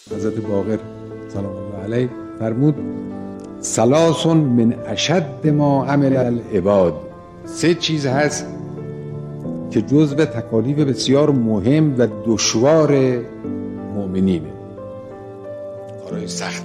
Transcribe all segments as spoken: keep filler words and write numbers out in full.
حضرت باقر سلام الله علیه فرمود ثلاث من اشد ما عمل العباد. سه چیز هست که جزو تکالیف بسیار مهم و دشوار مؤمنینه، کارهای سخت.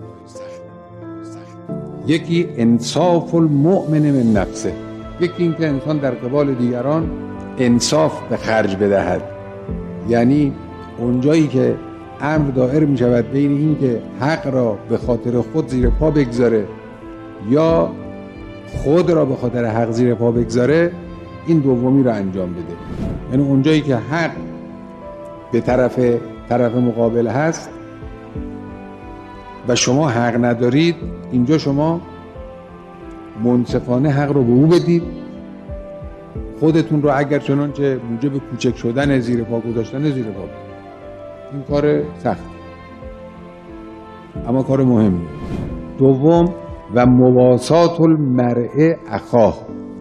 یکی انصاف المؤمن من نفسه، یکی این که انسان در قبال دیگران انصاف به خرج بدهد، یعنی اونجایی که امر دائر می شود بین این که حق را به خاطر خود زیر پا بگذاره یا خود را به خاطر حق زیر پا بگذاره، این دومی را انجام بده. یعنی اونجایی که حق به طرف طرف مقابل هست و شما حق ندارید، اینجا شما منصفانه حق رو به او بدید، خودتون رو اگر چنانچه موجب کوچک شدن زیر پا گذاشتن زیر پا بدید. این کار سخت اما کار مهمی. دوم و مواسات المرء اخاه،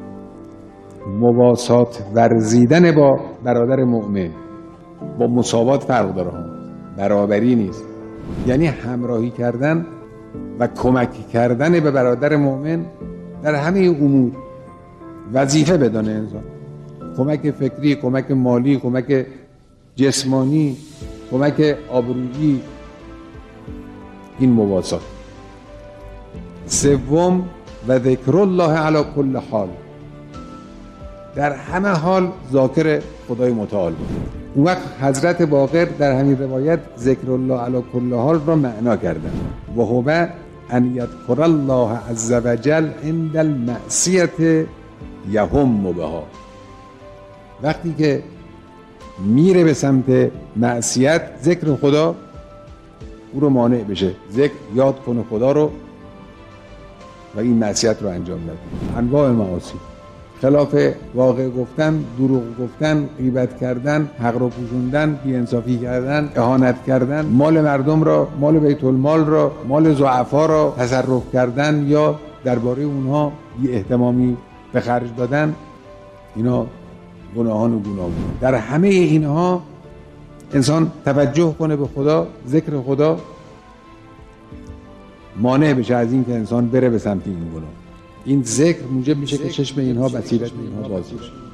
مواسات ورزیدن با برادر مؤمن. با مساوات فرق داره ها، برابری نیست. یعنی همراهی کردن و کمک کردن به برادر مؤمن در همه امور وظیفه بدانه انسان. کمک فکری، کمک مالی، کمک جسمانی، کمک آبرویی، این مواسات. سوم و ذکر الله علی کل حال، در همه حال ذاکر خدای متعال بود. اون وقت حضرت باقر در همین روایت ذکر الله علی کل حال را معنا کردن و هو ان یذکر الله عز وجل عند المعصیة یهم بها. وقتی که میره به سمت معصیت، ذکر خدا او رو مانع بشه، ذکر یاد کنه خدا رو و این معصیت رو انجام نده. انواع معاصی، خلاف واقع گفتن، دروغ گفتن، غیبت کردن، حق رو پوشوندن، بی‌انصافی کردن، اهانت کردن، مال مردم را، مال بیت المال را، مال ضعفا را تصرف کردن یا درباره اونها بی اهتمامی به خرج دادن، اینا گناهان و گناه بود. در همه اینها انسان توجه کنه به خدا، ذکر خدا، مانع بشه از این که انسان بره به سمت این گناه. این ذکر موجب میشه که چشم اینها بصیرت اینها باز بشه.